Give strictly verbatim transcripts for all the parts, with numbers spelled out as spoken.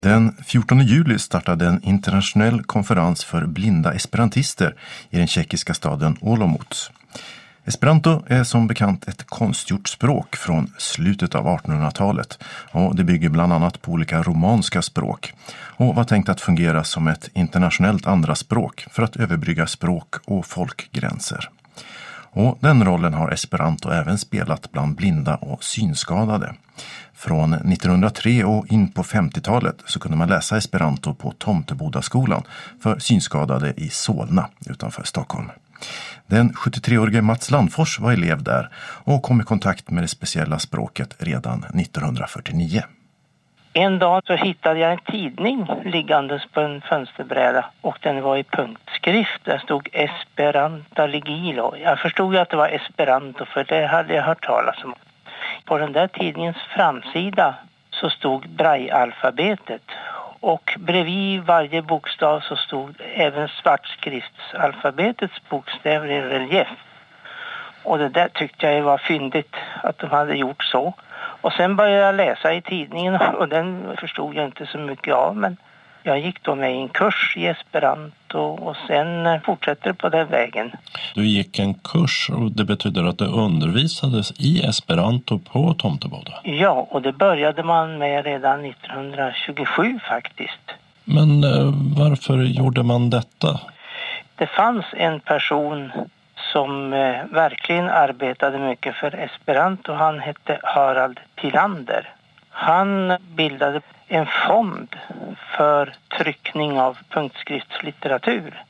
Den fjortonde juli startade en internationell konferens för blinda esperantister i den tjeckiska staden Olomouc. Esperanto är som bekant ett konstgjort språk från slutet av artonhundratalet och det bygger bland annat på olika romanska språk och var tänkt att fungera som ett internationellt andraspråk för att överbrygga språk- och folkgränser. Och den rollen har Esperanto även spelat bland blinda och synskadade. Från nittonhundratre och in på femtiotalet så kunde man läsa Esperanto på Tomtebodaskolan för synskadade i Solna utanför Stockholm. Den sjuttiotreårige Mats Landfors var elev där och kom i kontakt med det speciella språket redan nittonhundrafyrtionio. En dag så hittade jag en tidning liggandes på en fönsterbräda och den var i punktskrift. Där stod Esperanta Ligilo. Jag förstod ju att det var Esperanto för det hade jag hört talas om. På den där tidningens framsida så stod Braille-alfabetet och bredvid varje bokstav så stod även svartskriftsalfabetets bokstäver i relief. Och det där tyckte jag var fyndigt att de hade gjort så. Och sen började jag läsa i tidningen och den förstod jag inte så mycket av, men jag gick då med i en kurs i Esperanto och sen fortsätter på den vägen. Du gick en kurs och det betyder att det undervisades i Esperanto på Tomteboda? Ja, och det började man med redan nittonhundratjugosju faktiskt. Men eh, varför gjorde man detta? Det fanns en person som eh, verkligen arbetade mycket för Esperanto. Han hette Harald Tillander. Han bildade en fond för tryckning av punktskriftslitteratur.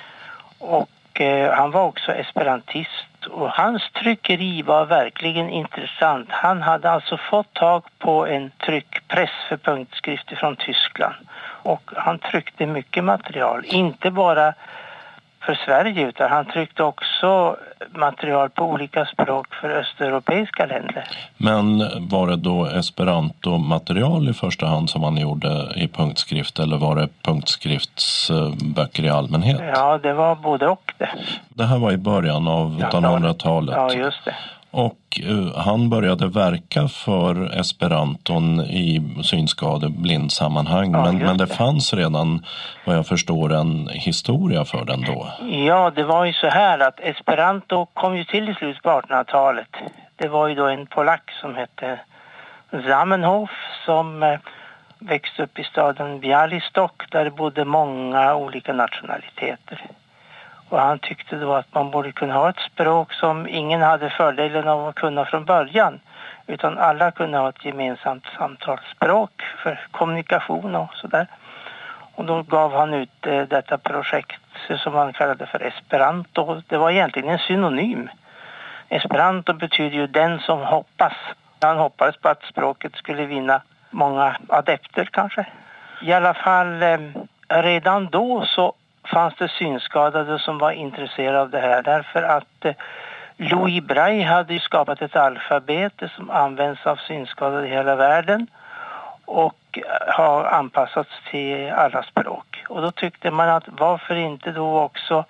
Och eh, han var också esperantist och hans tryckeri var verkligen intressant. Han hade alltså fått tag på en tryckpress för punktskrift från Tyskland. Och han tryckte mycket material, inte bara för Sverige utan han tryckte också material på olika språk för östeuropeiska länder. Men var det då Esperanto-material i första hand som man gjorde i punktskrift eller var det punktskriftsböcker i allmänhet? Ja, det var både och det. Det här var i början av nittonhundratalet. Ja, just det. Och uh, han började verka för Esperanton i synskadeblindsammanhang. Ja, men, men det, det fanns redan, vad jag förstår, en historia för den då. Ja, det var ju så här att Esperanto kom ju till i slutet på artonhundratalet. Det var ju då en polack som hette Zamenhof som eh, växte upp i staden Bialystok där det bodde många olika nationaliteter. Och han tyckte då att man borde kunna ha ett språk som ingen hade fördelen av att kunna från början. Utan alla kunde ha ett gemensamt samtalsspråk för kommunikation och sådär. Och då gav han ut eh, detta projekt som han kallade för Esperanto. Det var egentligen en synonym. Esperanto betyder ju den som hoppas. Han hoppades på att språket skulle vinna många adepter kanske. I alla fall eh, redan då så fanns det synskadade som var intresserade av det här därför att eh, Louis Braille hade ju skapat ett alfabet som används av synskadade i hela världen och har anpassats till alla språk. Och då tyckte man att varför inte då också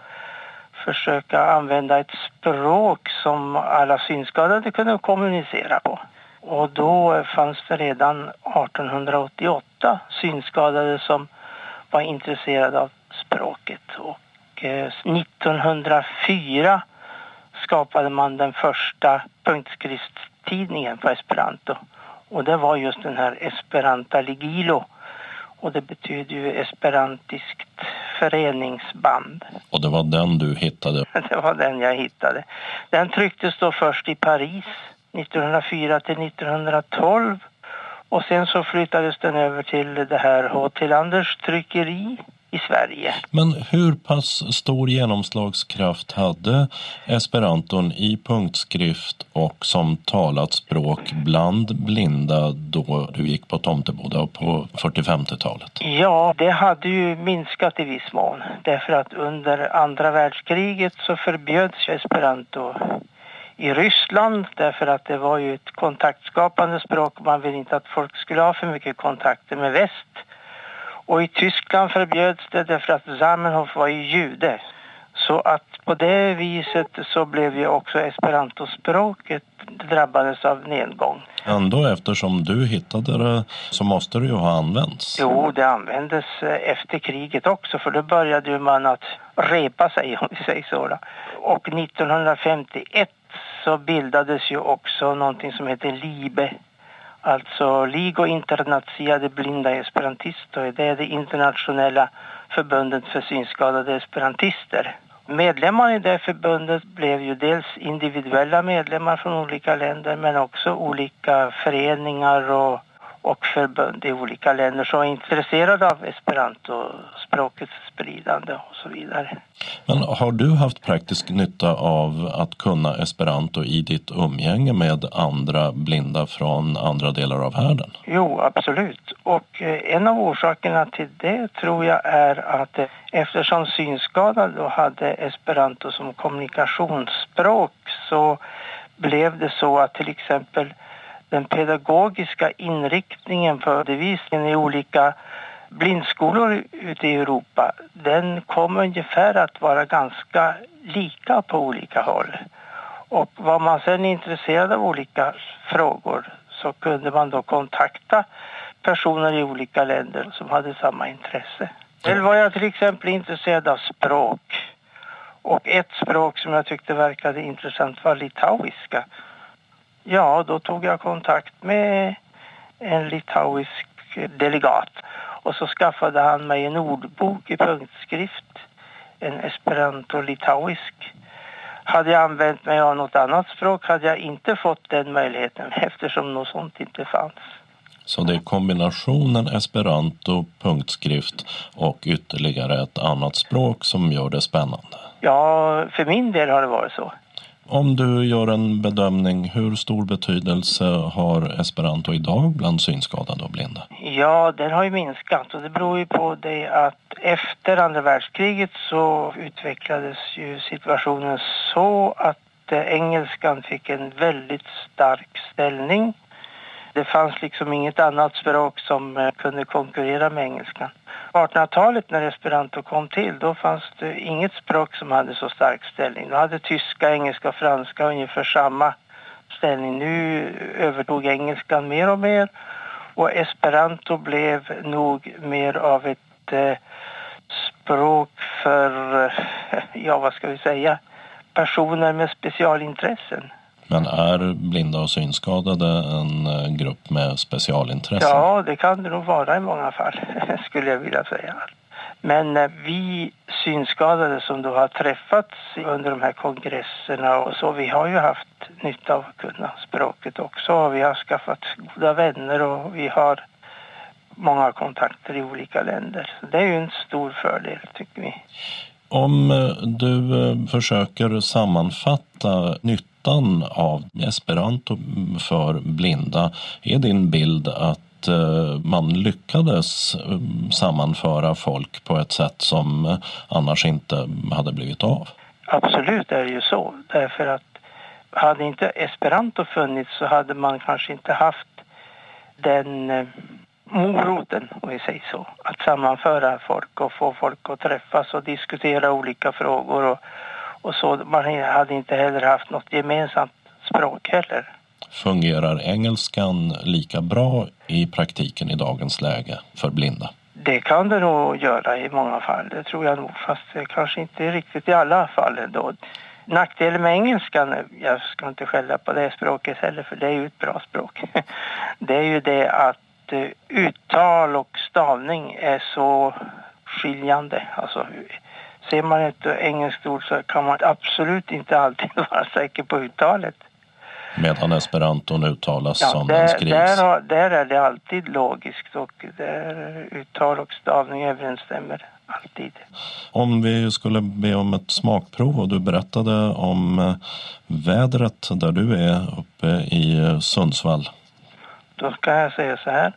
försöka använda ett språk som alla synskadade kunde kommunicera på. Och då fanns det redan artonhundraåttioåtta synskadade som var intresserade av språket och eh, nittonhundrafyra skapade man den första punktskriftstidningen på Esperanto och det var just den här Esperanta Ligilo och det betyder ju esperantiskt föreningsband. Och det var den du hittade? Det var den jag hittade. Den trycktes då först i Paris nittonhundrafyra till nittonhundratolv och sen så flyttades den över till det här H. Tillanders tryckeri i Sverige. Men hur pass stor genomslagskraft hade Esperanton i punktskrift och som talat språk bland blinda då du gick på Tomteboda på fyrtio-femtiotalet? Ja, det hade ju minskat i viss mån. Därför att under andra världskriget så förbjöds Esperanto i Ryssland därför att det var ju ett kontaktskapande språk. Man vill inte att folk skulle ha för mycket kontakter med väst. Och i Tyskland förbjöds det därför att Zamenhof var ju jude. Så att på det viset så blev ju också esperantospråket drabbades av nedgång. Ändå eftersom du hittade det så måste det ju ha använts. Jo, det användes efter kriget också, för då började man att repa sig, om vi säger så. Då. Och nittonhundrafemtioett så bildades ju också någonting som heter LIBE, alltså Ligo Internazionale Blinda Esperantister. Det är det internationella förbundet för synskadade esperantister. Medlemmar i det förbundet blev ju dels individuella medlemmar från olika länder, men också olika föreningar och, och förbund i olika länder som är intresserade av esperantospråkets spridande och så vidare. Men har du haft praktisk nytta av att kunna esperanto i ditt umgänge med andra blinda från andra delar av världen? Jo, absolut. Och eh, en av orsakerna till det tror jag är att eh, eftersom synskadade då hade esperanto som kommunikationsspråk så blev det så att till exempel den pedagogiska inriktningen på undervisningen i olika blindskolor ute i Europa, den kom ungefär att vara ganska lika på olika håll. Och var man sedan intresserad av olika frågor så kunde man då kontakta personer i olika länder som hade samma intresse. Eller var jag till exempel intresserad av språk. Och ett språk som jag tyckte verkade intressant var litauiska. Ja, då tog jag kontakt med en litauisk delegat. Och så skaffade han mig en ordbok i punktskrift, en esperanto-litauisk. Hade jag använt mig av något annat språk hade jag inte fått den möjligheten eftersom något sånt inte fanns. Så det är kombinationen esperanto, punktskrift och ytterligare ett annat språk som gör det spännande? Ja, för min del har det varit så. Om du gör en bedömning, hur stor betydelse har esperanto idag bland synskadade och blinda? Ja, den har ju minskat och det beror ju på det att efter andra världskriget så utvecklades ju situationen så att engelskan fick en väldigt stark ställning. Det fanns liksom inget annat språk som kunde konkurrera med engelskan. På artonhundratalet när esperanto kom till, då fanns det inget språk som hade så stark ställning. Då hade tyska, engelska och franska ungefär samma ställning. Nu övertog engelskan mer och mer och esperanto blev nog mer av ett eh, språk för, eh, ja vad ska vi säga, personer med specialintressen. Men är blinda och synskadade en grupp med specialintressen? Ja, det kan det nog vara i många fall, skulle jag vilja säga. Men eh, vi synskadade som då har träffats under de här kongresserna och så, vi har ju haft nytta av att kunna språket också. Vi har skaffat goda vänner och vi har många kontakter i olika länder. Så det är ju en stor fördel, tycker vi. Om du försöker sammanfatta nyttan av esperanto för blinda, är din bild att man lyckades sammanföra folk på ett sätt som annars inte hade blivit av? Absolut är det ju så. Därför att hade inte esperanto funnits så hade man kanske inte haft den moroten, om vi säger så, att sammanföra folk och få folk att träffas och diskutera olika frågor och, och så. Man hade inte heller haft något gemensamt språk heller. Fungerar engelskan lika bra i praktiken i dagens läge för blinda? Det kan det nog göra i många fall, det tror jag nog, fast det kanske inte riktigt i alla fall då. Nackdelen med engelskan, jag ska inte skälla på det språket heller för det är ju ett bra språk, det är ju det att uttal och stavning är så skiljande. Alltså, ser man ett engelskt ord så kan man absolut inte alltid vara säker på uttalet. Medan esperanton uttalas ja, som där, den skrivs. Där, har, där är det alltid logiskt och där uttal och stavning överensstämmer alltid. Om vi skulle be om ett smakprov och du berättade om vädret där du är uppe i Sundsvall. Då ska jag säga så här.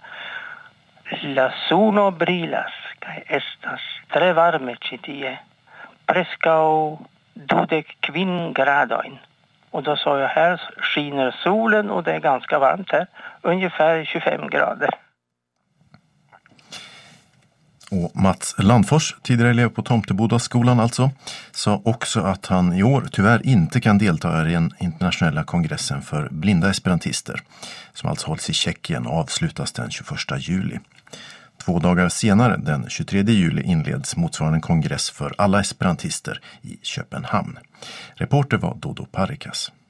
La suno brilas kaj estas tre varme ĉi tie. Preskaŭ dudek kvin gradojn. Och då sa jag här skiner solen och det är ganska varmt här. Ungefär tjugofem grader. Och Mats Landfors, tidigare elev på Tomtebodaskolan alltså, sa också att han i år tyvärr inte kan delta i den internationella kongressen för blinda esperantister, som alltså hålls i Tjeckien och avslutas den tjugoförsta juli. Två dagar senare, den tjugotredje juli, inleds motsvarande kongress för alla esperantister i Köpenhamn. Reporter var Dodo Parikas.